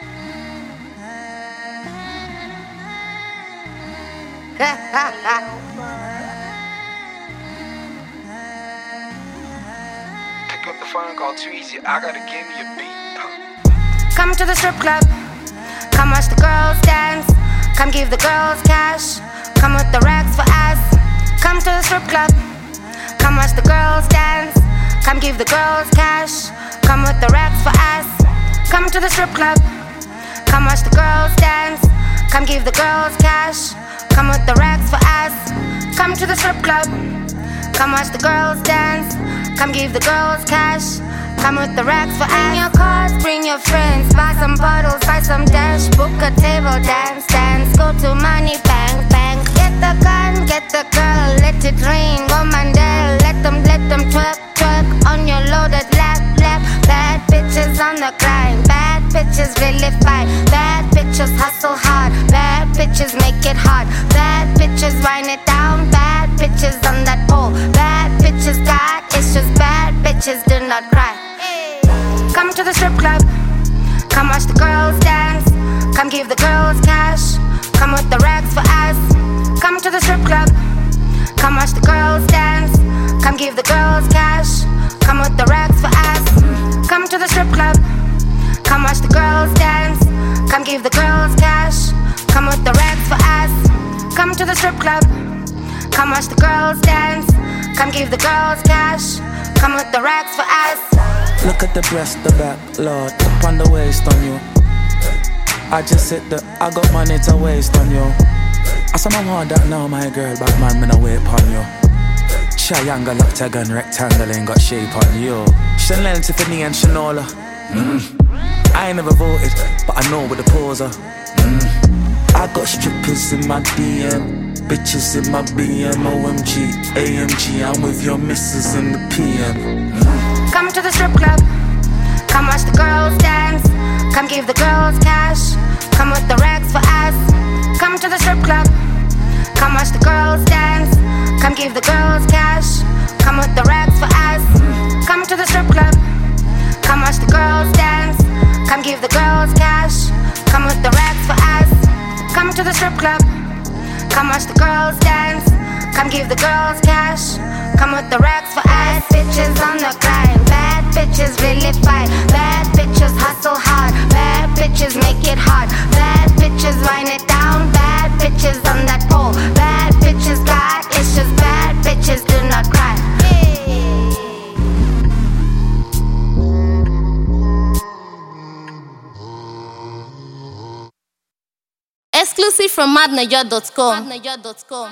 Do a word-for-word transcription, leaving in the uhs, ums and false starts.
Pick up the phone, call too easy. I gotta give me a beat. Come to the strip club. Come watch the girls dance. Come give the girls cash. Come with the racks for us. Come to the strip club. Come watch the girls dance. Come give the girls cash. Come with the racks for us. Come to the strip club. Come watch the girls dance. Come give the girls cash. Come with the racks for us. Come to the strip club. Come watch the girls dance. Come give the girls cash. Come with the racks for us. Bring your cars, bring your friends. Buy some bottles, buy some dash. Book a table, dance, dance. Go to money, bang, bang. Get the gun, get the girl. Let it rain, go Mandel. Let them, let them twerk, twerk. On your loaded lap, lap. Bad bitches on the grind. Bad bitches really fight. Bad bitches hustle hard. Bad bitches make it hard. Bad bitches wind it down. Bad bitches on that pole. Bad bitches got issues. Bad bitches do not cry. Come to the strip club. Come watch the girls dance. Come give the girls cash. Come with the racks for us. Come to the strip club. Come watch the girls dance. Come give the girls cash. Come with the racks for us. Come to the strip club. Come watch the girls dance. Come give the girls cash. Come with the racks for us. Come to the strip club. Come watch the girls dance. Come give the girls cash. Come with the racks for us. Look at the breast, the back, Lord. Up on the waist on you. I just said that I got money to waste on you. I saw my want that now, my girl, but man, me no wait on you. Triangle, octagon, rectangle, ain't got shape on you. Chanel, Tiffany, and Shanola. Mm. I ain't never voted, but I know what the pose are. Mm. I got strippers in my D M, bitches in my B M, O M G, A M G. I'm with your missus in the P M. Mm. Come to the strip club. Come watch the girls dance. Come give the girls cash. Come with the racks for us. Come to the strip club. Come watch the girls dance. Come give the girls cash. Come with the racks for us. Come to the strip club. Come watch the girls dance. Come give the girls cash. Come with the racks for us. Come to the strip club. Come watch the girls dance. Come give the girls cash. Come with the racks for us. Bad bitches on the grind. Bad bitches really fight. Bad bitches hustle hard. Bad bitches make it hard. Bad bitches wind it down. Bad bitches on that pole. Bad bitches got issues. Bad bitches do not cry. Exclusive from madnaja dot com.